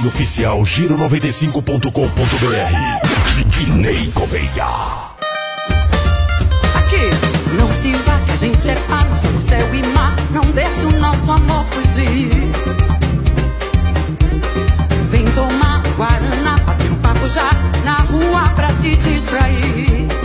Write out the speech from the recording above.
site oficial giro95.com.br. Dinei Correia. Aqui, não se vá que a gente é par, nós somos céu e mar, não deixa o nosso amor fugir. Vem tomar Guaraná, bater um papo já na rua pra se distrair.